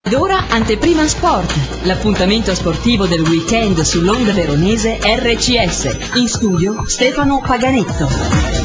Ed ora Anteprima Sport, l'appuntamento sportivo del weekend sull'onda veronese RCS. In studio Stefano Paganetto.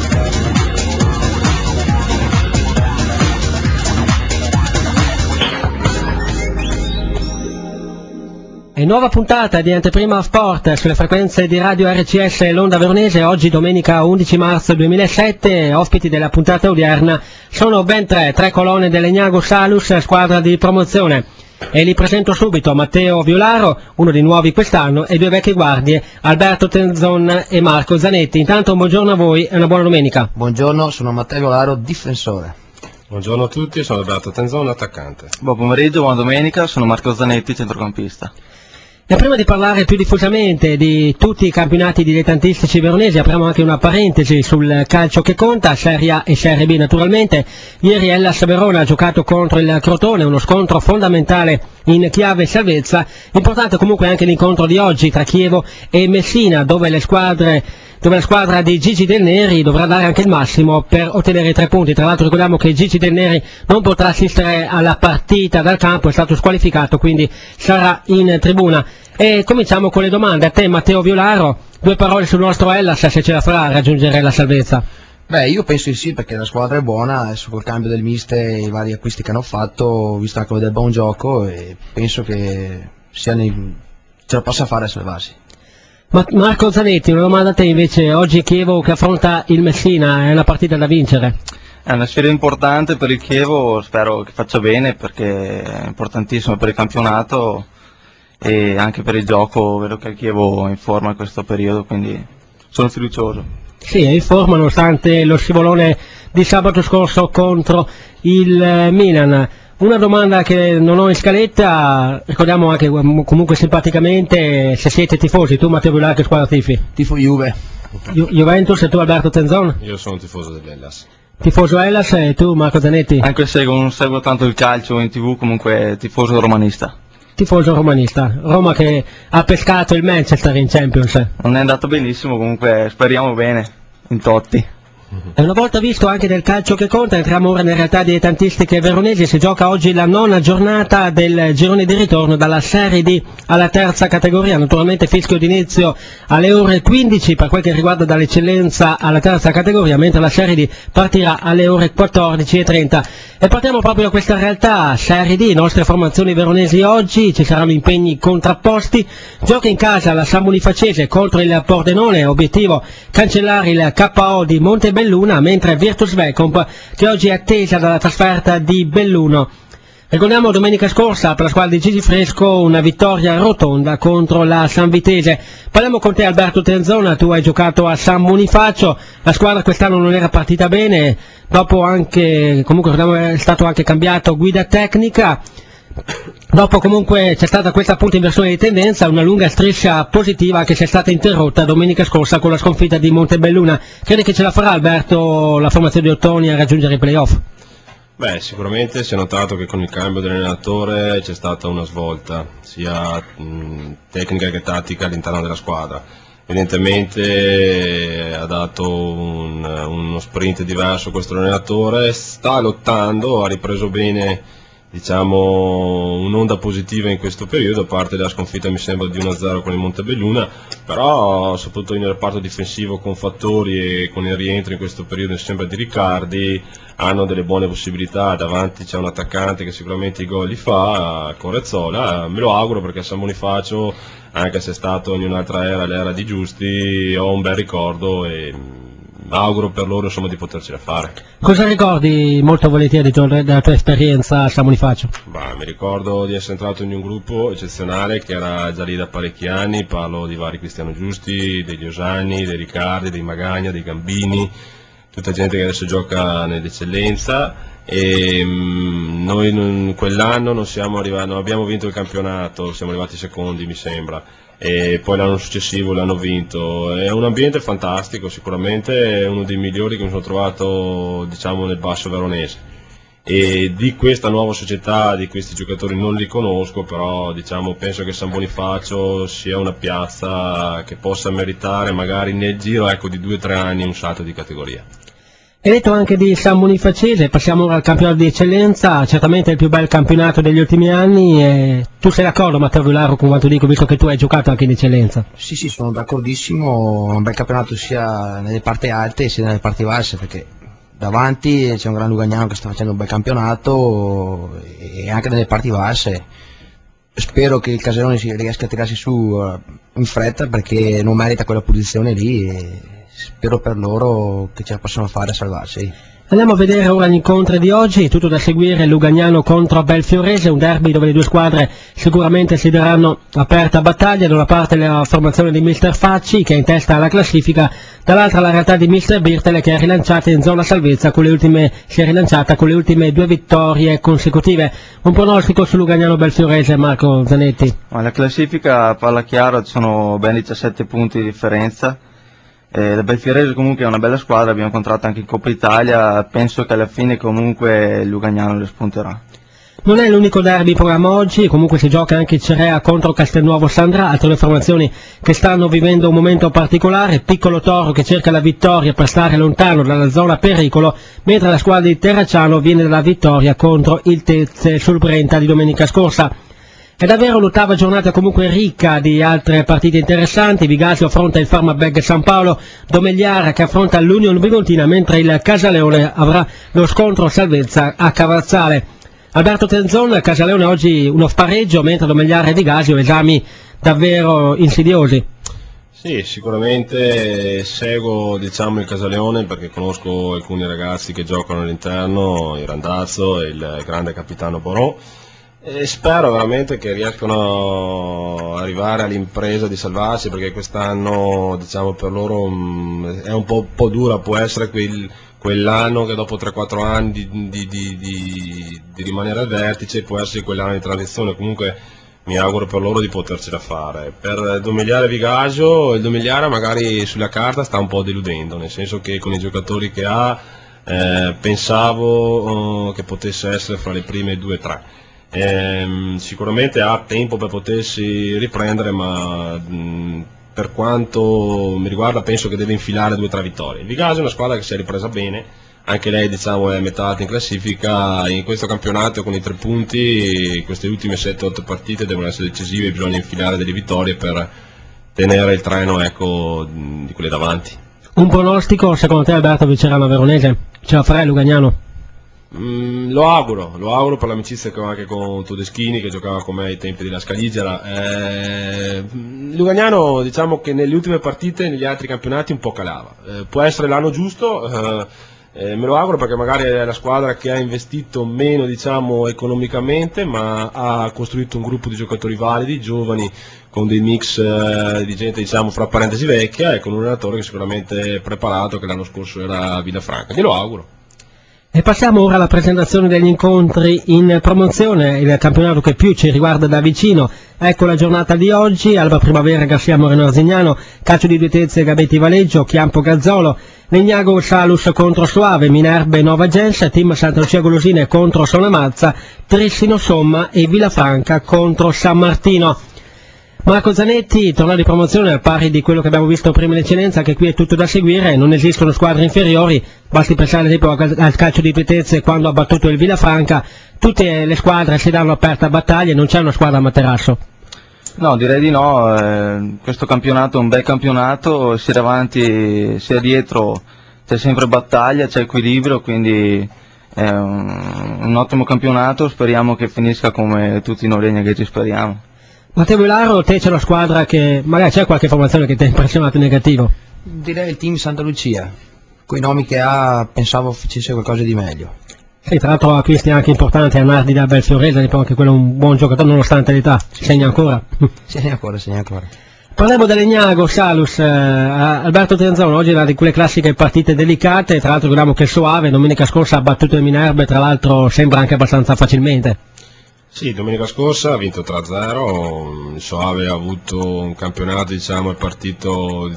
E nuova puntata di Anteprima Sport sulle frequenze di Radio RCS L'Onda Veronese. Oggi domenica 11 marzo 2007, ospiti della puntata odierna sono ben tre colonne dell'Egnago Salus, squadra di promozione. E li presento subito: Matteo Violaro, uno dei nuovi quest'anno, e due vecchie guardie, Alberto Tenzon e Marco Zanetti. Intanto un buongiorno a voi e una buona domenica. Buongiorno, sono Matteo Violaro, difensore. Buongiorno a tutti, sono Alberto Tenzon, attaccante. Buon pomeriggio, buona domenica, sono Marco Zanetti, centrocampista. E prima di parlare più diffusamente di tutti i campionati dilettantistici veronesi, apriamo anche una parentesi sul calcio che conta, Serie A e Serie B naturalmente. Ieri Hellas Verona ha giocato contro il Crotone, uno scontro fondamentale in chiave salvezza. Importante comunque anche l'incontro di oggi tra Chievo e Messina, dove la squadra di Gigi Del Neri dovrà dare anche il massimo per ottenere 3 punti. Tra l'altro ricordiamo che Gigi Del Neri non potrà assistere alla partita dal campo, è stato squalificato, quindi sarà in tribuna. E cominciamo con le domande. A te Matteo Violaro, 2 parole sul nostro Hellas, se ce la farà a raggiungere la salvezza. Beh, io penso di sì, perché la squadra è buona, adesso col cambio del mister e i vari acquisti che hanno fatto, ho visto anche del buon gioco e penso che ce la possa fare a salvarsi. Marco Zanetti, una domanda a te invece. Oggi Chievo che affronta il Messina, è una partita da vincere? È una sfida importante per il Chievo, spero che faccia bene perché è importantissimo per il campionato e anche per il gioco. Vedo che il Chievo è in forma in questo periodo, quindi sono fiducioso. Sì, è in forma nonostante lo scivolone di sabato scorso contro il Milan. Una domanda che non ho in scaletta, ricordiamo anche comunque simpaticamente se siete tifosi. Tu Matteo Violaro che squadra tifi? Tifo Juve. Juventus. E tu Alberto Tenzon? Io sono tifoso dell'Hellas. Tifoso Hellas. E tu Marco Zanetti? Anche se non seguo tanto il calcio in TV, comunque tifoso romanista. Tifoso romanista. Roma che ha pescato il Manchester in Champions. Non è andato benissimo, comunque speriamo bene in Totti. E una volta visto anche del calcio che conta, entriamo ora nelle realtà dilettantistiche veronesi. Si gioca oggi la 9ª giornata del girone di ritorno dalla Serie D alla terza categoria. Naturalmente fischio d'inizio alle ore 15 per quel che riguarda dall'eccellenza alla terza categoria, mentre la Serie D partirà alle ore 14:30. E partiamo proprio da questa realtà, Serie D, nostre formazioni veronesi oggi. Ci saranno impegni contrapposti. Gioca in casa la San Bonifacese contro il Pordenone, obiettivo cancellare il KO di Montebelluna, mentre Virtus Vecomp che oggi è attesa dalla trasferta di Belluno. Ricordiamo domenica scorsa per la squadra di Gigi Fresco una vittoria rotonda contro la San Vitese. Parliamo con te Alberto Tenzona, tu hai giocato a San Bonifacio, la squadra quest'anno non era partita bene, dopo anche, comunque è stato anche cambiato guida tecnica. Dopo comunque c'è stata questa appunto inversione di tendenza, una lunga striscia positiva che sia stata interrotta domenica scorsa con la sconfitta di Montebelluna. Credi che ce la farà Alberto la formazione di Ottoni a raggiungere i playoff? Beh, sicuramente si è notato che con il cambio dell'allenatore c'è stata una svolta, sia tecnica che tattica all'interno della squadra. Evidentemente ha dato uno sprint diverso questo allenatore, sta lottando, ha ripreso bene un'onda positiva in questo periodo, a parte la sconfitta mi sembra di 1-0 con il Montebelluna, però soprattutto nel reparto difensivo con Fattori e con il rientro in questo periodo mi sembra di Riccardi hanno delle buone possibilità. Davanti c'è un attaccante che sicuramente i gol li fa, Corezzola, me lo auguro perché a San Bonifacio, anche se è stato in un'altra era, l'era di Giusti, ho un bel ricordo e auguro per loro insomma di potercela fare. Cosa ricordi molto volentieri della tua esperienza a San Bonifacio? Mi ricordo di essere entrato in un gruppo eccezionale che era già lì da parecchi anni, parlo di vari Cristiano Giusti, degli Osani, dei Riccardi, dei Magagna, dei Gambini, tutta gente che adesso gioca nell'eccellenza e noi quell'anno non abbiamo vinto il campionato, siamo arrivati secondi mi sembra. E poi l'anno successivo l'hanno vinto. È un ambiente fantastico, sicuramente è uno dei migliori che mi sono trovato nel basso veronese, e di questa nuova società, di questi giocatori non li conosco, però penso che San Bonifacio sia una piazza che possa meritare magari nel giro di 2 o 3 anni un salto di categoria. Hai detto anche di San Bonifacese, passiamo ora al campionato di eccellenza, certamente il più bel campionato degli ultimi anni. E tu sei d'accordo, Matteo Vilaro, con quanto dico, visto che tu hai giocato anche in eccellenza? Sì, sì, sono d'accordissimo, un bel campionato sia nelle parti alte sia nelle parti basse, perché davanti c'è un gran Lugagnano che sta facendo un bel campionato e anche nelle parti basse. Spero che il Caserone riesca a tirarsi su in fretta perché non merita quella posizione lì e spero per loro che ce la possano fare a salvarsi. Andiamo a vedere ora gli incontri di oggi, tutto da seguire: Lugagnano contro Belfiorese, un derby dove le due squadre sicuramente si daranno aperta battaglia. Da una parte la formazione di Mister Facci, che è in testa alla classifica, dall'altra la realtà di Mister Birtele, che è rilanciata in zona salvezza si è rilanciata con le ultime 2 vittorie consecutive. Un pronostico su Lugagnano Belfiorese, Marco Zanetti? Ma la classifica parla chiaro, ci sono ben 17 punti di differenza. La Belfiorese comunque è una bella squadra, abbiamo incontrato anche in Coppa Italia, penso che alla fine comunque il Lugagnano le spunterà. Non è l'unico derby in programma oggi, comunque si gioca anche Cerea contro Castelnuovo Sandra, altre due formazioni che stanno vivendo un momento particolare: Piccolo Toro che cerca la vittoria per stare lontano dalla zona pericolo, mentre la squadra di Terracciano viene dalla vittoria contro il Tezze sul Brenta di domenica scorsa. È davvero l'ottava giornata comunque ricca di altre partite interessanti. Vigasio affronta il Farmabeg San Paolo, Domegliara che affronta l'Union Bigontina, mentre il Casaleone avrà lo scontro salvezza a Cavazzale. Alberto Tenzon, Casaleone oggi uno spareggio, mentre Domegliara e Vigasio esami davvero insidiosi. Sì, sicuramente seguo il Casaleone perché conosco alcuni ragazzi che giocano all'interno, il Randazzo e il grande capitano Borò. E spero veramente che riescano ad arrivare all'impresa di salvarsi, perché quest'anno per loro è un po' dura, può essere quell'anno che dopo 3-4 anni di rimanere al vertice può essere quell'anno di transizione. Comunque mi auguro per loro di potercela fare. Per Domegliara e Vigasio, il Domegliara magari sulla carta sta un po' deludendo, nel senso che con i giocatori che ha pensavo che potesse essere fra le prime 2-3. Sicuramente ha tempo per potersi riprendere, ma per quanto mi riguarda penso che deve infilare 2-3 vittorie. Il Vigasio è una squadra che si è ripresa bene, anche lei è metà alta in classifica. In questo campionato con i 3 punti queste ultime 7-8 partite devono essere decisive, bisogna infilare delle vittorie per tenere il treno, di quelle davanti. Un pronostico, secondo te, Alberto, vincerà la Veronese? Ce la farà il Lugagnano? Lo auguro per l'amicizia che ho anche con Todeschini, che giocava con me ai tempi della Scaligera. Lugagnano, diciamo che nelle ultime partite, negli altri campionati un po' calava. Può essere l'anno giusto, me lo auguro, perché magari è la squadra che ha investito meno economicamente, ma ha costruito un gruppo di giocatori validi, giovani, con dei mix di gente fra parentesi vecchia, e con un allenatore che sicuramente è preparato, che l'anno scorso era a Villafranca. Glielo auguro. E passiamo ora alla presentazione degli incontri in promozione, il campionato che più ci riguarda da vicino. Ecco la giornata di oggi: Alba Primavera Garcia Moreno Arzignano, Calcio di Due Tezze Gabetti Valeggio, Chiampo Gazzolo, Legnago Salus contro Soave, Minerbe Nova Gens, Team Santa Lucia Golosine contro Sonamazza, Trissino Somma e Villafranca contro San Martino. Marco Zanetti, torneo di promozione al pari di quello che abbiamo visto prima in eccellenza, che qui è tutto da seguire, non esistono squadre inferiori, basti pensare ad esempio al Calcio di Due Tezze quando ha battuto il Villafranca, tutte le squadre si danno aperta battaglia, non c'è una squadra a materasso. No, direi di no, questo campionato è un bel campionato, sia davanti sia dietro c'è sempre battaglia, c'è equilibrio, quindi è un ottimo campionato, speriamo che finisca come tutti noi Legnaghetti speriamo. Matteo Vilaro, te c'è una squadra che magari c'è qualche formazione che ti ha impressionato in negativo? Direi il team Santa Lucia, con i nomi che ha pensavo facesse qualcosa di meglio. Sì, tra l'altro acquisti anche importanti, Nardi da Belfiorese, anche quello è un buon giocatore nonostante l'età, segna ancora. Segna ancora. Parliamo da Legnago, Salus, Alberto Tenzon, oggi è una di quelle classiche partite delicate, tra l'altro ricordiamo che il Soave domenica scorsa ha battuto il Minerbe, tra l'altro sembra anche abbastanza facilmente. Sì, domenica scorsa ha vinto 3-0, il Soave ha avuto un campionato, è partito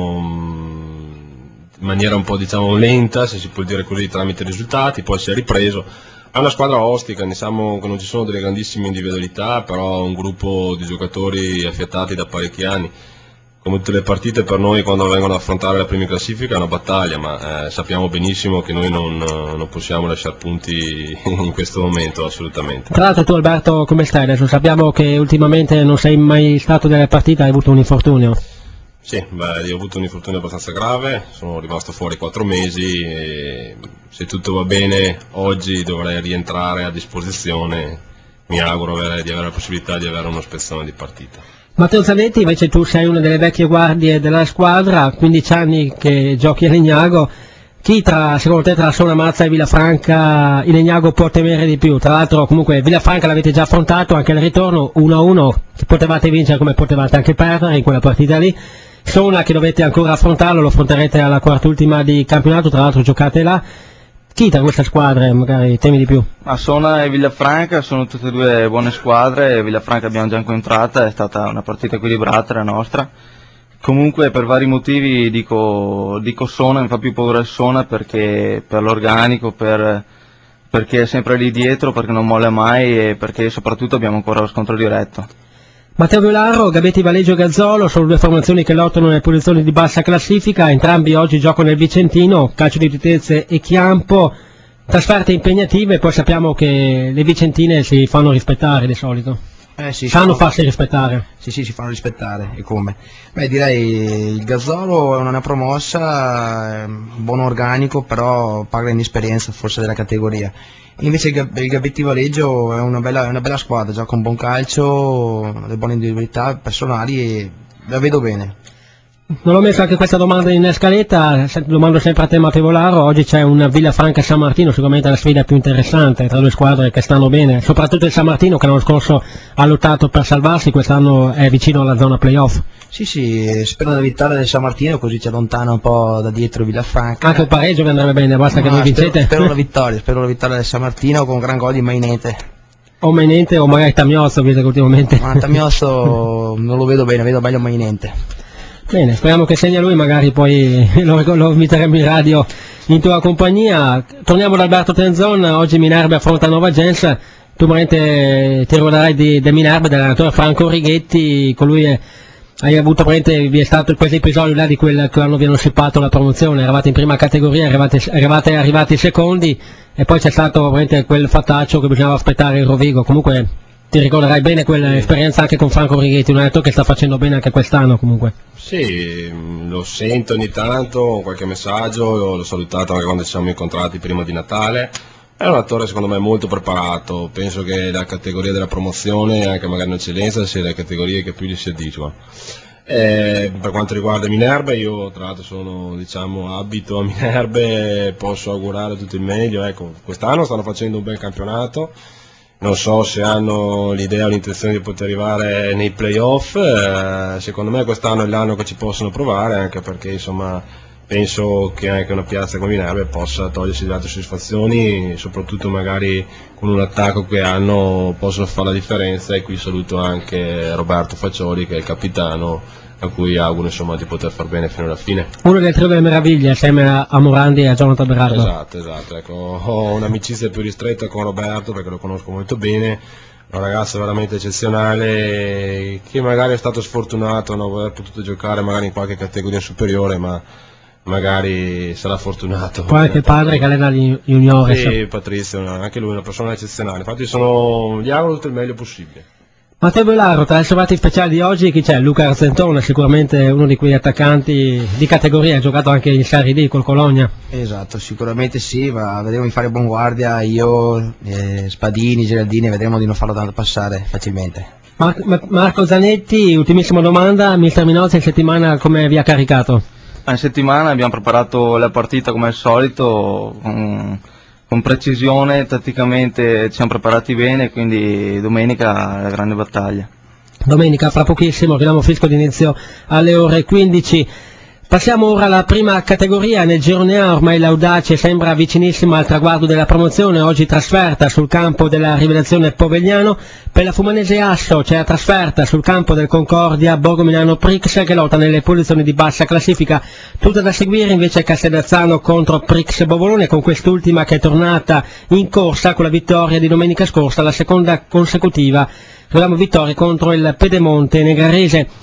in maniera un po' lenta, se si può dire così, tramite i risultati, poi si è ripreso. È una squadra ostica, che non ci sono delle grandissime individualità, però un gruppo di giocatori affiatati da parecchi anni. come tutte le partite per noi quando vengono ad affrontare la prima classifica è una battaglia, ma sappiamo benissimo che noi non possiamo lasciare punti in questo momento assolutamente. Tra l'altro tu Alberto come stai adesso? Sappiamo che ultimamente non sei mai stato nelle partite, hai avuto un infortunio. Sì, io ho avuto un infortunio abbastanza grave, sono rimasto fuori 4 mesi e se tutto va bene oggi dovrei rientrare a disposizione, mi auguro di avere la possibilità di avere uno spezzone di partita. Matteo Zanetti, invece tu sei una delle vecchie guardie della squadra, 15 anni che giochi a Legnago, chi secondo te tra Sona Mazza e Villafranca il Legnago può temere di più? Tra l'altro comunque Villafranca l'avete già affrontato, anche il ritorno 1-1, potevate vincere come potevate anche perdere in quella partita lì. Sona che dovete ancora affrontarlo, lo affronterete alla quart'ultima di campionato, tra l'altro giocate là. Chi tra queste squadre magari temi di più? A Sona e Villafranca sono tutte e due buone squadre, Villafranca abbiamo già incontrata, è stata una partita equilibrata la nostra. Comunque per vari motivi dico Sona, mi fa più paura il Sona perché per l'organico, perché è sempre lì dietro, perché non molla mai e perché soprattutto abbiamo ancora lo scontro diretto. Matteo Violaro, Gabetti Valeggio Gazzolo sono due formazioni che lottano nelle posizioni di bassa classifica, entrambi oggi giocano nel Vicentino, calcio di Titezze e Chiampo, trasferte impegnative, poi sappiamo che le vicentine si fanno rispettare di solito. Sì, sanno farsi rispettare. Sì, si fanno rispettare, e come? Direi il Gazzolo è una promossa, buon organico, però paga l'inesperienza forse della categoria. Invece il Gabetti Valeggio è una bella squadra, gioca un buon calcio, le buone individualità personali e la vedo bene. Non ho messo anche questa domanda in scaletta, domando sempre a te Matteo Volaro, oggi c'è una Villafranca San Martino, sicuramente la sfida più interessante tra due squadre che stanno bene, soprattutto il San Martino che l'anno scorso ha lottato per salvarsi, quest'anno è vicino alla zona playoff. Sì, spero la vittoria del San Martino, così ci allontana un po' da dietro Villafranca. Anche il pareggio vi andrebbe bene, basta che voi vincete. Spero la vittoria del San Martino con un gran gol di Mainete. O Mainente o magari Tamiozzo, visto che ultimamente... Ma Tamiozzo non lo vedo bene, vedo meglio Mainente. Bene, speriamo che segna lui, magari poi lo inviteremo in radio in tua compagnia. Torniamo da Alberto Tenzon, oggi Minerva affronta Nova Gens, tu veramente ti ricorderai di Minerva, dell'allenatore Franco Righetti, con lui hai avuto vi è stato questo episodio là di quel che vi hanno shippato la promozione, eravate in prima categoria, eravate arrivati secondi e poi c'è stato quel fattaccio che bisognava aspettare il Rovigo, comunque ti ricorderai bene quell'esperienza anche con Franco Righetti, un allenatore che sta facendo bene anche quest'anno comunque. Sì, lo sento ogni tanto, qualche messaggio, l'ho salutato anche quando ci siamo incontrati prima di Natale. È un attore secondo me molto preparato, penso che la categoria della promozione, anche magari in eccellenza, sia le categorie che più gli si addicono. Per quanto riguarda Minerva, io tra l'altro abito a Minerva, posso augurare tutto il meglio, ecco, quest'anno stanno facendo un bel campionato. Non so se hanno l'idea o l'intenzione di poter arrivare nei playoff, secondo me quest'anno è l'anno che ci possono provare, anche perché insomma penso che anche una piazza come Minerva possa togliersi delle altre soddisfazioni, soprattutto magari con un attacco che hanno possono fare la differenza, e qui saluto anche Roberto Faccioli che è il capitano, a cui auguro insomma di poter far bene fino alla fine. Uno del trio delle meraviglie assieme a Morandi e a Jonathan Berardo. Esatto, ecco, ho un'amicizia più ristretta con Roberto perché lo conosco molto bene, un ragazzo veramente eccezionale che magari è stato sfortunato a non aver potuto giocare magari in qualche categoria superiore, ma magari sarà fortunato. Poi anche il padre che allena gli juniores. Sì, Patrizio, anche lui è una persona eccezionale, infatti gli auguro tutto il meglio possibile. Matteo Velaro, tra i salvati speciali di oggi chi c'è? Luca Arzentone, sicuramente uno di quegli attaccanti di categoria, ha giocato anche in Serie D col Cologna. Esatto, sicuramente sì, vedremo di fare buon guardia, io, Spadini, Geraldini, vedremo di non farlo tanto passare facilmente. Marco Zanetti, ultimissima domanda, mister Minozzi in settimana come vi ha caricato? In settimana abbiamo preparato la partita come al solito, con precisione, tatticamente ci siamo preparati bene, quindi domenica è la grande battaglia. Domenica, fra pochissimo, Dinamo Fisco d'inizio alle ore 15. Passiamo ora alla prima categoria, nel girone A ormai l'Audace sembra vicinissima al traguardo della promozione, oggi trasferta sul campo della Rivelazione Povegliano, per la Fumanese Asso c'è la trasferta sul campo del Concordia Borgo Milano Prix che lotta nelle posizioni di bassa classifica, tutta da seguire invece Castellazzano contro Prix Bovolone, con quest'ultima che è tornata in corsa con la vittoria di domenica scorsa, la seconda consecutiva, troviamo vittoria contro il Pedemonte Negarese.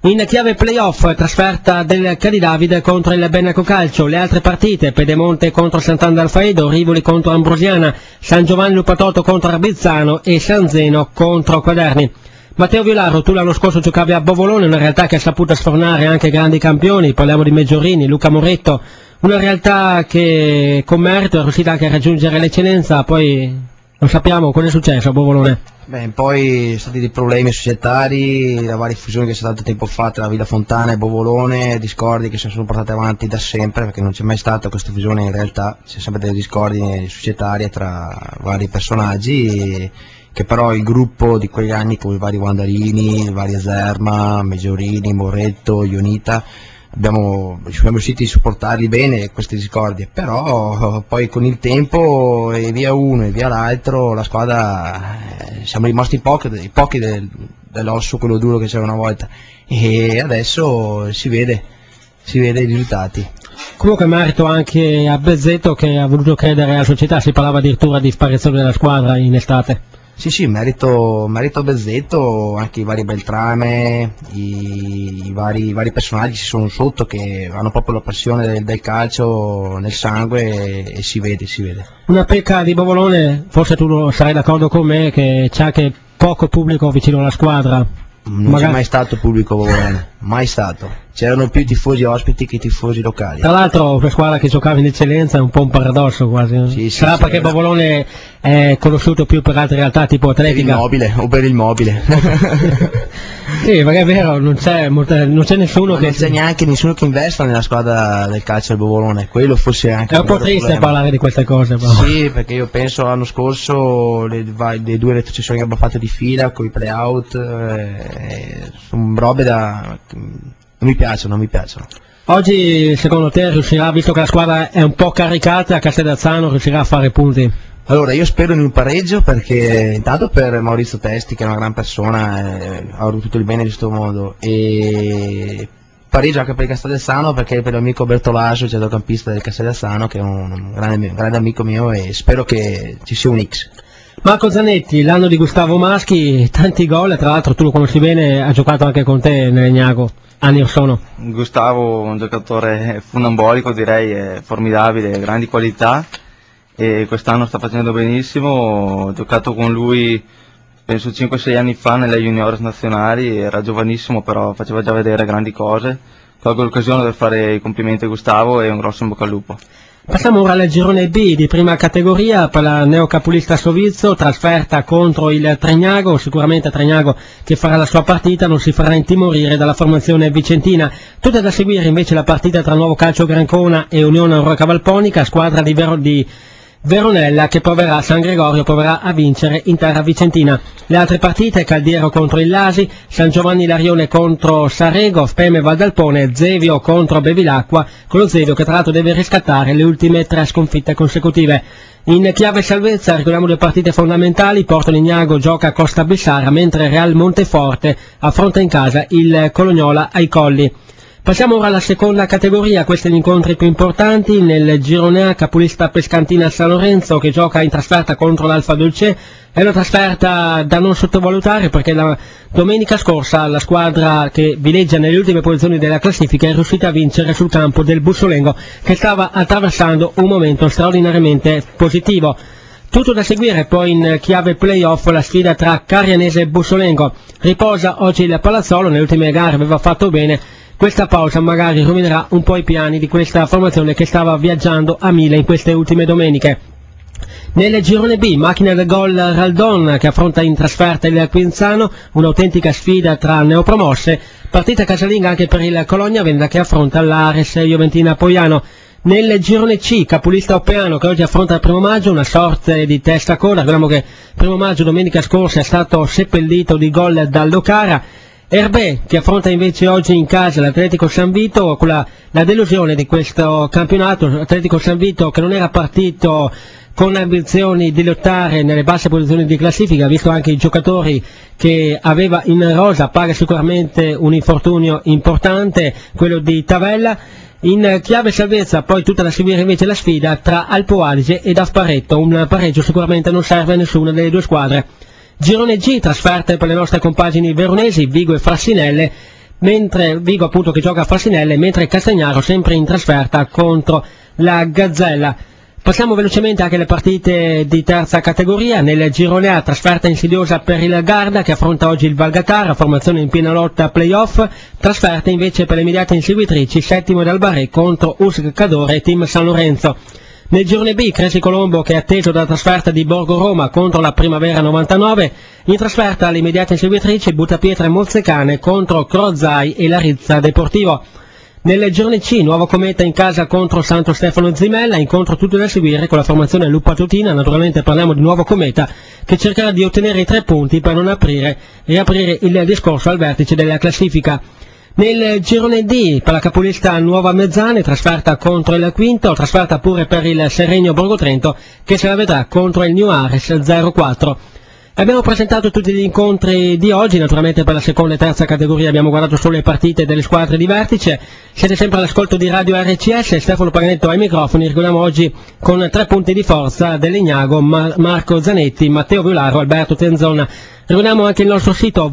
In chiave playoff, trasferta del Cadidavide contro il Benaco Calcio. Le altre partite: Pedemonte contro Sant'Andalfaedo, Rivoli contro Ambrosiana, San Giovanni Lupatotto contro Arbizzano e San Zeno contro Quaderni. Matteo Violaro, tu l'anno scorso giocavi a Bovolone, una realtà che ha saputo sfornare anche grandi campioni, parliamo di Meggiorini, Luca Moretto, una realtà che con merito è riuscita anche a raggiungere l'eccellenza, poi non sappiamo cosa è successo a Bovolone. Beh, poi sono stati dei problemi societari, la varie fusioni che sono state tempo fa tra Villa Fontana e Bovolone, discordi che si sono portati avanti da sempre, perché non c'è mai stata questa fusione in realtà, c'è sempre dei discordi societari tra vari personaggi, che però il gruppo di quegli anni, come i vari Wandarini, i vari Zerma, Meggiorini, Moretto, Ionita, siamo riusciti a supportarli bene questi discordi, però poi con il tempo e via uno e via l'altro la squadra siamo rimasti pochi dell'osso, quello duro che c'era una volta, e adesso si vede i risultati. Comunque merito anche a Bezzetto, che ha voluto credere alla società, si parlava addirittura di sparizione della squadra in estate. Sì, merito a Bezzetto, anche i vari Beltrame, i vari personaggi ci sono sotto che hanno proprio la passione del calcio nel sangue e si vede. Una pecca di Bovolone, forse tu sarai d'accordo con me, che c'è anche poco pubblico vicino alla squadra. Non c'è mai stato pubblico Bovolone, mai stato. C'erano più tifosi ospiti che tifosi locali. Tra l'altro per squadra che giocava in eccellenza è un po' un paradosso quasi. Sì, sarà perché Bovolone è conosciuto più per altre realtà tipo atletica. Per il mobile. Sì, perché è vero, non c'è nessuno che... Non c'è neanche nessuno che investa nella squadra del calcio del Bovolone, quello forse anche... È un po' triste parlare di queste cose però. Sì, perché io penso l'anno scorso le 2 retrocessioni che abbiamo fatto di fila con i play-out sono robe da... non mi piacciono. Oggi secondo te riuscirà, visto che la squadra è un po' caricata, a Castellazzano riuscirà a fare punti? Allora io spero in un pareggio, perché intanto per Maurizio Testi, che è una gran persona, ha avuto tutto il bene di questo mondo, e pareggio anche per il Castellazzano, perché per l'amico Bertolaso, centrocampista del Castellazzano, che è un grande amico mio, e spero che ci sia un X. Marco Zanetti, l'anno di Gustavo Maschi, tanti gol, tra l'altro tu lo conosci bene, ha giocato anche con te nell'Egnago, anni or sono. Gustavo, un giocatore funambolico, direi, formidabile, grandi qualità, e quest'anno sta facendo benissimo. Ho giocato con lui penso 5-6 anni fa nelle juniores nazionali, era giovanissimo però faceva già vedere grandi cose. Colgo l'occasione per fare i complimenti a Gustavo e un grosso in bocca al lupo. Passiamo ora al girone B di prima categoria per la neocapolista Sovizzo, trasferta contro il Tregnago, sicuramente Tregnago che farà la sua partita, non si farà intimorire dalla formazione vicentina. Tutta da seguire invece la partita tra Nuovo Calcio Grancona e Unione Aurora Cavalponica, squadra di Veronella che proverà, San Gregorio proverà a vincere in terra vicentina. Le altre partite: Caldiero contro il Lasi, San Giovanni Larione contro Sarrego, Speme Valdalpone, Zevio contro Bevilacqua, con lo Zevio che tra l'altro deve riscattare le ultime 3 sconfitte consecutive. In chiave salvezza ricordiamo 2 partite fondamentali: Porto Lignago gioca a Costa Bissara, mentre Real Monteforte affronta in casa il Colognola ai Colli. Passiamo ora alla seconda categoria, questi gli incontri più importanti. Nel girone A, capolista Pescantina San Lorenzo che gioca in trasferta contro l'Alfa Dolce, è una trasferta da non sottovalutare perché la domenica scorsa la squadra che villeggia nelle ultime posizioni della classifica è riuscita a vincere sul campo del Bussolengo, che stava attraversando un momento straordinariamente positivo. Tutto da seguire poi in chiave playoff la sfida tra Carianese e Bussolengo. Riposa oggi il Palazzolo, nelle ultime gare aveva fatto bene. Questa pausa magari rovinerà un po' i piani di questa formazione che stava viaggiando a 1000 in queste ultime domeniche. Nel girone B, macchina del gol Raldon che affronta in trasferta il Quinzano, un'autentica sfida tra neopromosse, partita casalinga anche per il Cologna Venda che affronta l'Ares Joventina Poiano. Nel girone C, capolista Oppeano che oggi affronta il 1° maggio, una sorta di testa a coda, ricordiamo che il 1° maggio domenica scorsa è stato seppellito di gol dall'Ocara. Erbè che affronta invece oggi in casa l'Atletico San Vito, con la delusione di questo campionato, l'Atletico San Vito che non era partito con ambizioni di lottare nelle basse posizioni di classifica, visto anche i giocatori che aveva in rosa, paga sicuramente un infortunio importante, quello di Tavella. In chiave salvezza poi tutta da seguire invece la sfida tra Alpo Adige ed Afparetto, un pareggio sicuramente non serve a nessuna delle 2 squadre. Girone G, trasferte per le nostre compagini veronesi, Vigo e Frassinelle, mentre Vigo appunto che gioca a Frassinelle, mentre Castagnaro sempre in trasferta contro la Gazzella. Passiamo velocemente anche alle partite di terza categoria. Nel girone A, trasferta insidiosa per il Garda che affronta oggi il Valgatara, formazione in piena lotta playoff. Trasferta invece per le immediate inseguitrici, settimo del Barè contro USC Cadore e Team San Lorenzo. Nel girone B, Cresi Colombo che è atteso dalla trasferta di Borgo Roma contro la Primavera 99. In trasferta alle immediate inseguitrici Buttapietra e Mozzecane contro Crozai e Larizza Deportivo. Nel girone C, Nuovo Cometa in casa contro Santo Stefano Zimella, incontro tutto da seguire con la formazione Lupa Tutina. Naturalmente parliamo di Nuovo Cometa che cercherà di ottenere i 3 punti per non riaprire il discorso al vertice della classifica. Nel girone D, per la capolista Nuova Mezzane, trasferta contro il quinto, trasferta pure per il Serenio Borgo Trento che se la vedrà contro il New Ares 04. Abbiamo presentato tutti gli incontri di oggi, naturalmente per la seconda e terza categoria abbiamo guardato solo le partite delle squadre di vertice. Siete sempre all'ascolto di Radio RCS, Stefano Paganetto ai microfoni. Ricordiamo oggi con 3 punti di forza Delegnago, Marco Zanetti, Matteo Violaro, Alberto Tenzon. Ricordiamo anche il nostro sito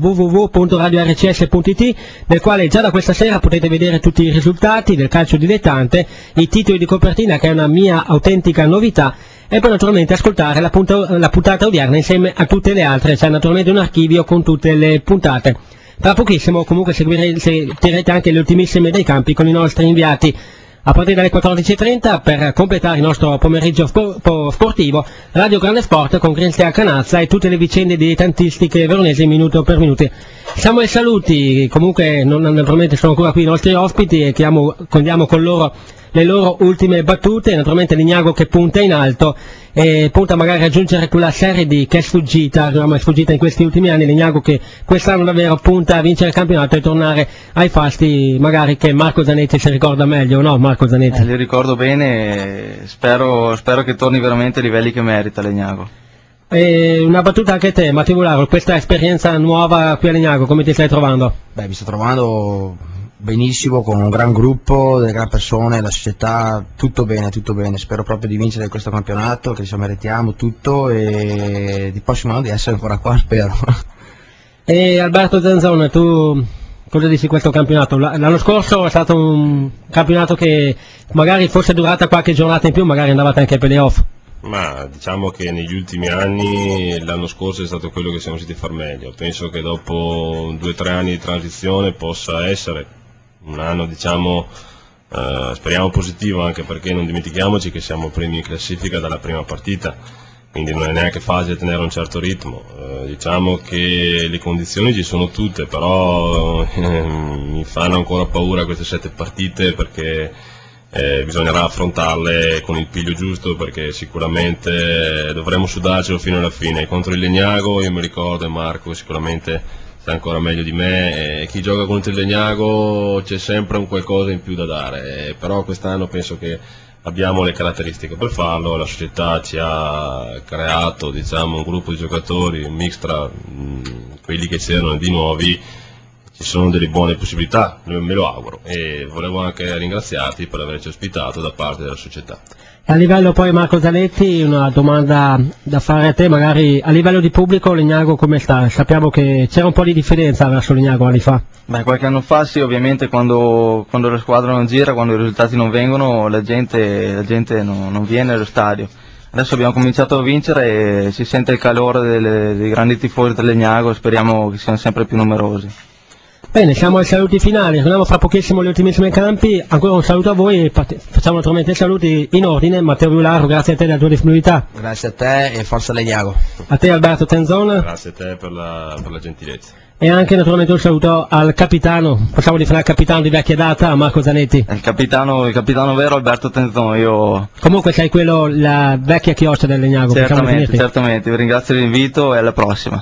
www.radiorcs.it, nel quale già da questa sera potete vedere tutti i risultati del calcio dilettante, i titoli di copertina che è una mia autentica novità, e poi naturalmente ascoltare la puntata odierna insieme a tutte le altre. C'è naturalmente un archivio con tutte le puntate. Tra pochissimo comunque seguirete anche le ultimissime dei campi con i nostri inviati. A partire dalle 14.30 per completare il nostro pomeriggio sportivo, Radio Grande Sport con Cristian Canazza e tutte le vicende dilettantistiche veronesi minuto per minuto. Siamo ai saluti, comunque naturalmente sono ancora qui i nostri ospiti e condiamo con loro le loro ultime battute. Naturalmente Lignago che punta in alto e punta magari a raggiungere quella serie D che è sfuggita in questi ultimi anni. Lignago che quest'anno davvero punta a vincere il campionato e tornare ai fasti magari che Marco Zanetti si ricorda meglio, no Marco Zanetti? Li ricordo bene, spero che torni veramente ai livelli che merita Lignago. E una battuta anche a te, Matteo Volaro, questa esperienza nuova qui a Lignago, come ti stai trovando? Mi sto trovando benissimo, con un gran gruppo, delle gran persone, la società, tutto bene, spero proprio di vincere questo campionato, che ci meritiamo tutto e di prossimo anno di essere ancora qua, spero. E Alberto Zanzone, tu cosa dici di questo campionato? L'anno scorso è stato un campionato che magari fosse durata qualche giornata in più, magari andavate anche ai playoff. Ma diciamo che negli ultimi anni l'anno scorso è stato quello che siamo riusciti a far meglio. Penso che dopo 2 o 3 anni di transizione possa essere un anno, diciamo, speriamo positivo, anche perché non dimentichiamoci che siamo primi in classifica dalla prima partita, quindi non è neanche facile tenere un certo ritmo. Diciamo che le condizioni ci sono tutte, però mi fanno ancora paura queste 7 partite, perché bisognerà affrontarle con il piglio giusto, perché sicuramente dovremo sudarcelo fino alla fine. Contro il Legnago io mi ricordo, e Marco sicuramente sa ancora meglio di me, chi gioca contro il Legnago c'è sempre un qualcosa in più da dare, però quest'anno penso che abbiamo le caratteristiche per farlo. La società ci ha creato, diciamo, un gruppo di giocatori, un mix tra quelli che c'erano e di nuovi. Ci sono delle buone possibilità, me lo auguro, e volevo anche ringraziarti per averci ospitato da parte della società. A livello poi Marco Zanetti, una domanda da fare a te, magari a livello di pubblico Legnago come sta? Sappiamo che c'era un po' di diffidenza verso Legnago anni fa. Qualche anno fa sì, ovviamente quando la squadra non gira, quando i risultati non vengono, la gente non viene allo stadio. Adesso abbiamo cominciato a vincere e si sente il calore dei grandi tifosi del Legnago, speriamo che siano sempre più numerosi. Bene, siamo ai saluti finali, torniamo fra pochissimo alle ultimissime campi. Ancora un saluto a voi e facciamo naturalmente i saluti in ordine. Matteo Violaro, grazie a te della tua disponibilità. Grazie a te e forza Legnago. A te Alberto Tenzon. Grazie a te per la gentilezza. E anche naturalmente un saluto al capitano, possiamo definire capitano di vecchia data, Marco Zanetti. Il capitano vero Alberto Tenzon, io... Comunque sei quello, la vecchia chioccia del Legnago. Certamente, vi ringrazio dell'invito e alla prossima.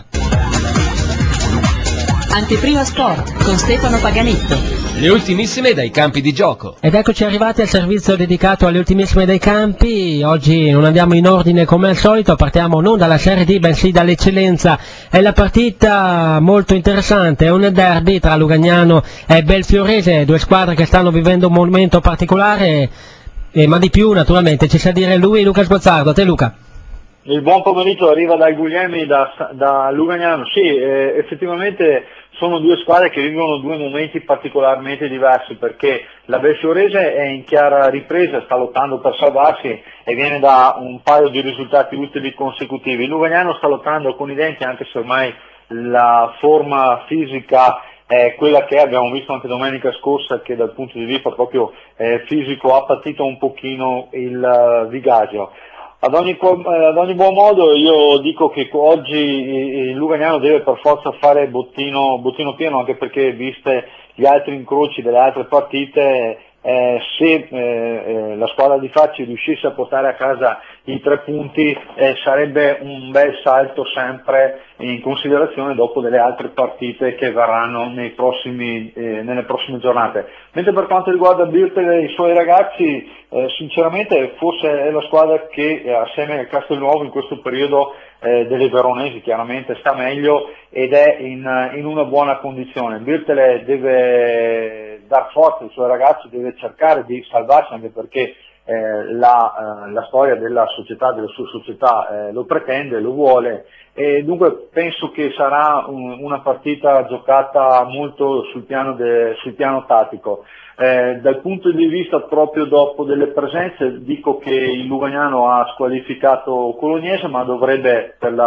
Anteprima Sport con Stefano Paganetto. Le ultimissime dai campi di gioco. Ed eccoci arrivati al servizio dedicato alle ultimissime dei campi. Oggi non andiamo in ordine come al solito, partiamo non dalla Serie D bensì dall'eccellenza. È la partita molto interessante, è un derby tra Lugagnano e Belfiorese, 2 squadre che stanno vivendo un momento particolare, ma di più naturalmente ci sa dire lui, Luca Sgozzardo. A te Luca. Il buon pomeriggio arriva dal Guglielmi, da Lugagnano. Sì, effettivamente sono due squadre che vivono due momenti particolarmente diversi, perché la Belfiorese è in chiara ripresa, sta lottando per salvarsi e viene da un paio di risultati utili consecutivi. Il Lugagnano sta lottando con i denti, anche se ormai la forma fisica è quella che abbiamo visto anche domenica scorsa, che dal punto di vista proprio fisico ha patito un pochino il Vigasio. Ad ogni buon modo io dico che oggi il Lugagnano deve per forza fare bottino pieno, anche perché viste gli altri incroci delle altre partite, se la squadra di Facci riuscisse a portare a casa i 3 punti sarebbe un bel salto sempre in considerazione dopo delle altre partite che verranno nelle prossime giornate. Mentre per quanto riguarda Birtel e i suoi ragazzi, sinceramente forse è la squadra che assieme al Castelnuovo in questo periodo delle veronesi chiaramente sta meglio ed è in una buona condizione. Birtel deve dar forza ai suoi ragazzi, deve cercare di salvarsi, anche perché la storia della sua società lo pretende, lo vuole, e dunque penso che sarà una partita giocata molto sul piano tattico. Dal punto di vista proprio dopo delle presenze, dico che il Lugagnano ha squalificato Colognese, ma dovrebbe per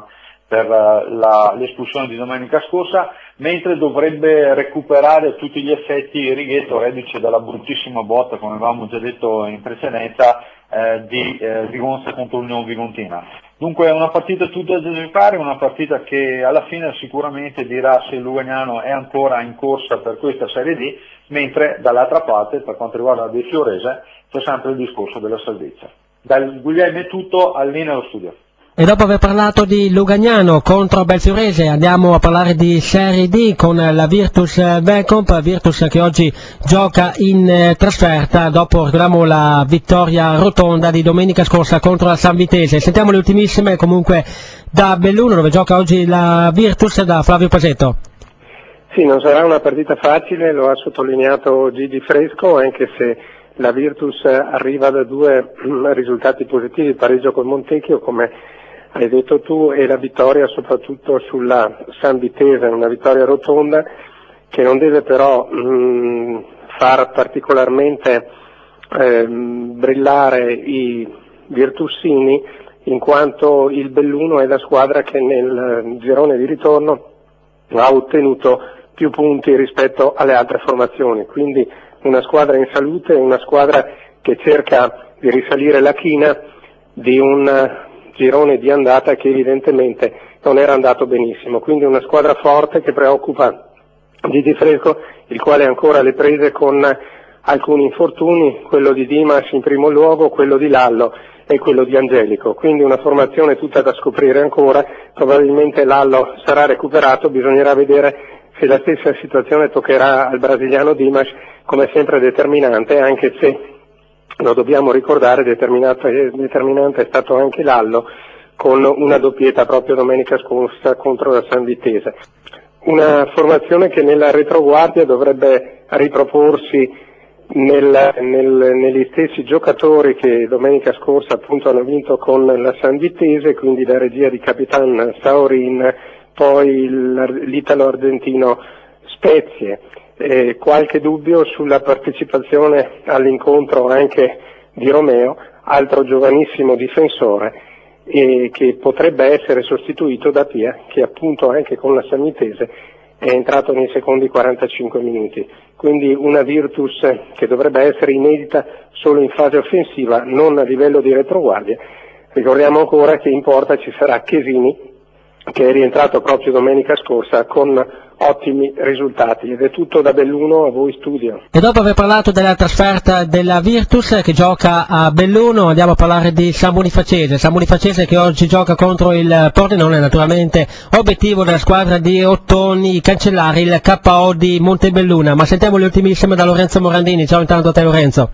l'espulsione di domenica scorsa, mentre dovrebbe recuperare a tutti gli effetti Righetto, reduce dalla bruttissima botta, come avevamo già detto in precedenza, di Vigonza contro l'Unione Vigontina. Dunque è una partita tutta da giocare, una partita che alla fine sicuramente dirà se il Lugagnano è ancora in corsa per questa Serie D, mentre dall'altra parte, per quanto riguarda la Belfiorese, c'è sempre il discorso della salvezza. Dal Guglielmi è tutto, al linea allo studio. E dopo aver parlato di Lugagnano contro Belfiorese andiamo a parlare di Serie D con la Virtus Belcomp, Virtus che oggi gioca in trasferta dopo, ricordiamo, la vittoria rotonda di domenica scorsa contro la San Vitese. Sentiamo le ultimissime comunque da Belluno, dove gioca oggi la Virtus, da Flavio Pasetto. Sì, non sarà una partita facile, lo ha sottolineato Gigi Fresco, anche se la Virtus arriva da 2 risultati positivi, il pareggio col Montecchio, come hai detto tu, e la vittoria soprattutto sulla San Vitese, una vittoria rotonda che non deve però far particolarmente brillare i virtussini, in quanto il Belluno è la squadra che nel girone di ritorno ha ottenuto più punti rispetto alle altre formazioni, quindi una squadra in salute, una squadra che cerca di risalire la china di un girone di andata che evidentemente non era andato benissimo, quindi una squadra forte che preoccupa Gigi Fresco, il quale è ancora alle prese con alcuni infortuni, quello di Dimas in primo luogo, quello di Lallo e quello di Angelico, quindi una formazione tutta da scoprire ancora, probabilmente Lallo sarà recuperato, bisognerà vedere se la stessa situazione toccherà al brasiliano Dimas, come sempre determinante, anche se lo dobbiamo ricordare, determinante è stato anche Lallo, con una doppietta proprio domenica scorsa contro la San Vitese. Una formazione che nella retroguardia dovrebbe riproporsi negli stessi giocatori che domenica scorsa appunto hanno vinto con la San Vitese, quindi la regia di Capitan Saurin, poi l'italo-argentino Spezie. Qualche dubbio sulla partecipazione all'incontro anche di Romeo, altro giovanissimo difensore, che potrebbe essere sostituito da Pia, che appunto anche con la San Vitese è entrato nei secondi 45 minuti. Quindi una Virtus che dovrebbe essere inedita solo in fase offensiva, non a livello di retroguardia. Ricordiamo ancora che in porta ci sarà Chesini, che è rientrato proprio domenica scorsa con ottimi risultati. Ed è tutto da Belluno, a voi studio. E dopo aver parlato della trasferta della Virtus che gioca a Belluno andiamo a parlare di San Bonifacese che oggi gioca contro il Pordenone, naturalmente obiettivo della squadra di Ottoni cancellare il KO di Montebelluna. Ma sentiamo le ultimissime da Lorenzo Morandini. Ciao intanto a te Lorenzo.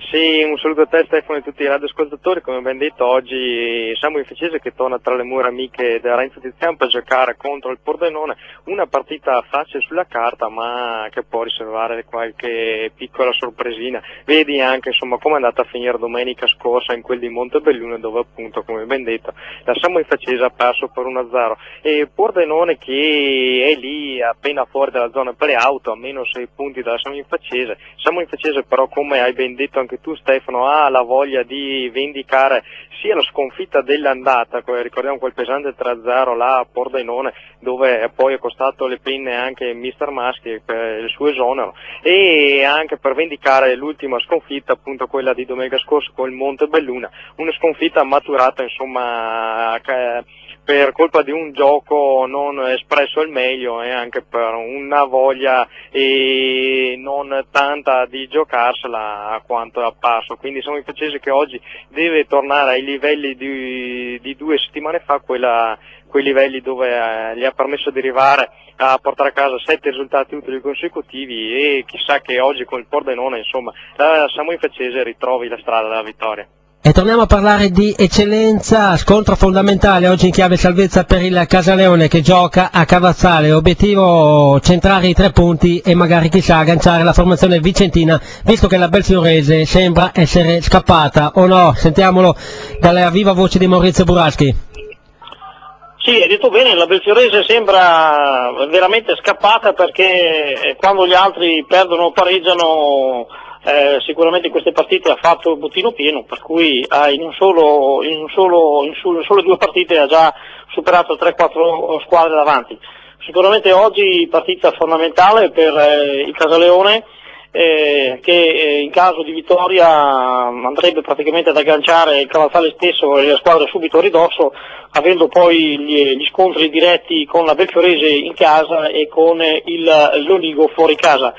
Sì, un saluto a te Stefano e a tutti i radioascoltatori. Come ben detto, oggi siamo in Ficese che torna tra le mura amiche della Renzo Tiziano per giocare contro il Pordenone, una partita facile sulla carta ma che può riservare qualche piccola sorpresina. Vedi anche insomma come è andata a finire domenica scorsa in quel di Montebelluna, dove appunto, come ben detto, la Samo Ficese ha perso per 1-0 e Pordenone, che è lì appena fuori dalla zona play-out, a meno 6 punti dalla Samo Ficese però, come hai ben detto anche tu Stefano, ha la voglia di vendicare sia la sconfitta dell'andata, ricordiamo quel pesante 3-0 là a Pordenone, dove poi è costato le penne anche Mister Maschi per il suo esonero, e anche per vendicare l'ultima sconfitta, appunto quella di domenica scorsa con il Montebelluna, una sconfitta maturata insomma per colpa di un gioco non espresso al meglio e anche per una voglia non tanta di giocarsela a quanto è apparso. Quindi siamo in Ficese che oggi deve tornare ai livelli di 2 settimane fa, quei livelli dove gli ha permesso di arrivare a portare a casa 7 risultati utili consecutivi, e chissà che oggi con il Pordenone insomma siamo in Ficese ritrovi la strada della vittoria. E torniamo a parlare di eccellenza, scontro fondamentale oggi in chiave salvezza per il Casaleone che gioca a Cavazzale, obiettivo centrare i 3 punti e magari chissà agganciare la formazione vicentina, visto che la Belfiorese sembra essere scappata, o no? Sentiamolo dalla viva voce di Maurizio Buraschi. Sì, hai detto bene, la Belfiorese sembra veramente scappata, perché quando gli altri perdono o pareggiano sicuramente in queste partite ha fatto il bottino pieno, per cui in sole 2 partite ha già superato 3-4 squadre davanti. Sicuramente oggi partita fondamentale per il Casaleone, che in caso di vittoria andrebbe praticamente ad agganciare il Cavazzale stesso e le squadre subito a ridosso, avendo poi gli scontri diretti con la Belfiorese in casa e con l'Oligo fuori casa.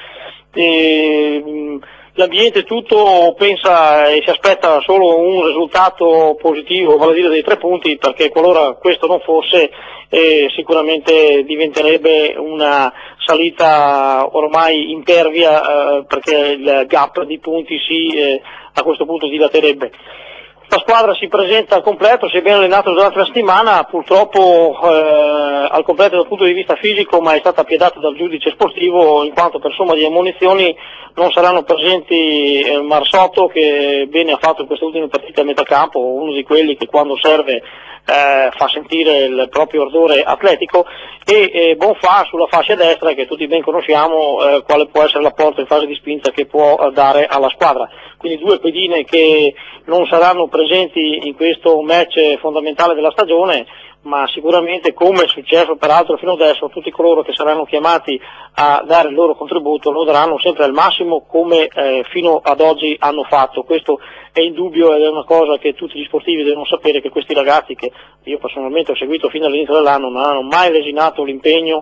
L'ambiente tutto pensa e si aspetta solo un risultato positivo, vale a dire dei 3 punti, perché qualora questo non fosse sicuramente diventerebbe una salita ormai impervia, perché il gap di punti a questo punto dilaterebbe. La squadra si presenta al completo, si è ben allenato durante la settimana, purtroppo al completo dal punto di vista fisico, ma è stata appiedata dal giudice sportivo, in quanto per somma di ammonizioni non saranno presenti Marsotto, che bene ha fatto in queste ultime partite a metà campo, uno di quelli che quando serve fa sentire il proprio ardore atletico, e Bonfà sulla fascia destra, che tutti ben conosciamo quale può essere l'apporto in fase di spinta che può dare alla squadra. Quindi 2 pedine che non saranno presenti in questo match fondamentale della stagione, ma sicuramente, come è successo peraltro fino adesso, tutti coloro che saranno chiamati a dare il loro contributo lo daranno sempre al massimo, come fino ad oggi hanno fatto. Questo è indubbio ed è una cosa che tutti gli sportivi devono sapere, che questi ragazzi, che io personalmente ho seguito fino all'inizio dell'anno, non hanno mai lesinato l'impegno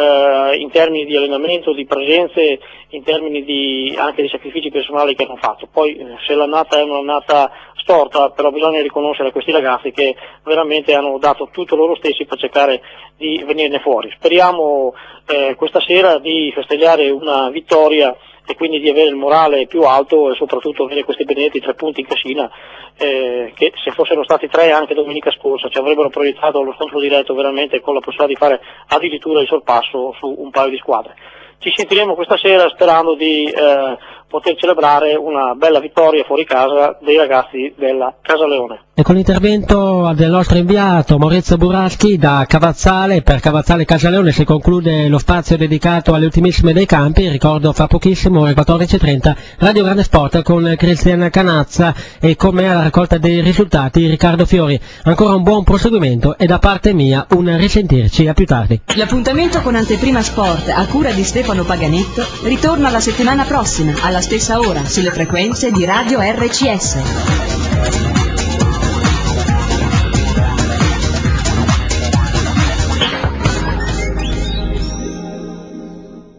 in termini di allenamento, di presenze, in termini anche di sacrifici personali che hanno fatto. Poi se l'annata è un'annata storta, però bisogna riconoscere a questi ragazzi che veramente hanno dato tutto loro stessi per cercare di venirne fuori. Speriamo questa sera di festeggiare una vittoria e quindi di avere il morale più alto, e soprattutto avere questi benedetti 3 punti in cascina, che se fossero stati 3 anche domenica scorsa ci avrebbero proiettato allo scontro diretto, veramente con la possibilità di fare addirittura il sorpasso su un paio di squadre. Ci sentiremo questa sera sperando di poter celebrare una bella vittoria fuori casa dei ragazzi della Casaleone. E con l'intervento del nostro inviato Maurizio Buraschi da Cavazzale, per Cavazzale Casaleone si conclude lo spazio dedicato alle ultimissime dei campi. Ricordo fra pochissimo, ore 14.30, Radio Grande Sport con Cristiana Canazza e con me alla raccolta dei risultati Riccardo Fiori. Ancora un buon proseguimento e da parte mia un risentirci, a più tardi. L'appuntamento con Anteprima Sport a cura di Stefano Paganetto ritorna la settimana prossima alla stessa ora sulle frequenze di Radio RCS.